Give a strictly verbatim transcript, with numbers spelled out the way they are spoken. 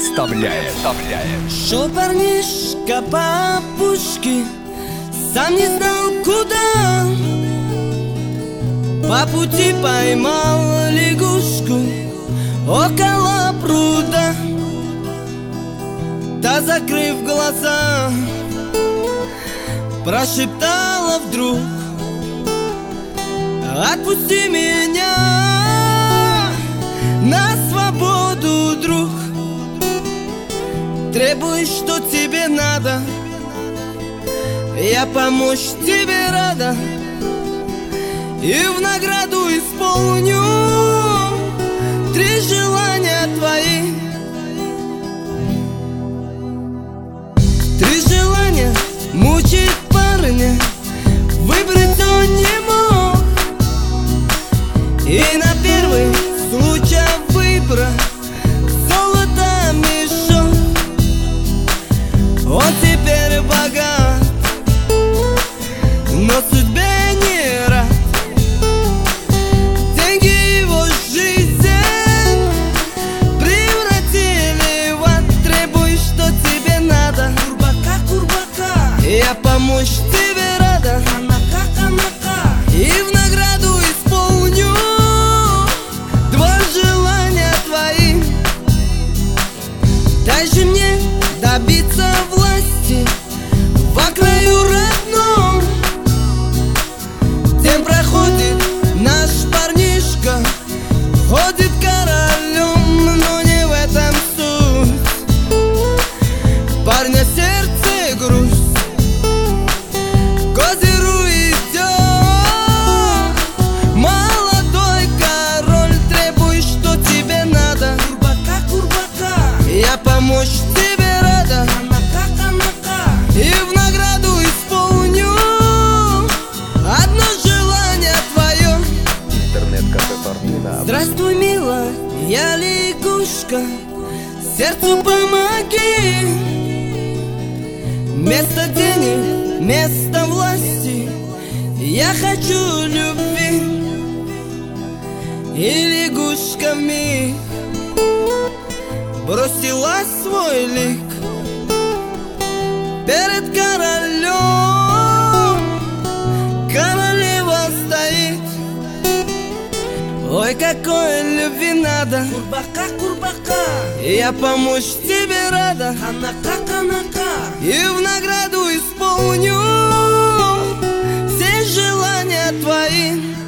представляет Шел парнишка по опушке, сам не знал куда. По пути поймал лягушку около пруда. Та, закрыв глаза, прошептала вдруг: отпусти меня на свободу, друг. Требуешь, что тебе надо, я помочь тебе рада, и в награду исполню три желания твои. Три желания мучает парня, выбрать он не мог, и на первый случай выбора золото мешок. Он теперь богат, но судьбе не рад. Деньги его жизнь превратили в ад. Требуй, что тебе надо, курбака, курбака, я помочь тебе рада, анака, анака, и в награду исполню два желания твои. Дай же мне добиться власти во краю родном. День проходит, наш парнишка ходит королем, но не в этом суть. Парня сердце грусть, к озеру идет молодой король. Требуй, что тебе надо, курбака, курбака, я помочь тебе рада, и в награду исполню одно желание твое. интернет-кафе Фортуна. Здравствуй, мила, я лягушка, сердцу помоги. Вместо денег, вместо власти я хочу любви. И лягушка вмиг бросила свой лик перед королем. Королева стоит: ой, какой любви надо, курбака, курбака, я помочь тебе рада, анака, анака, и в награду исполню все желания твои.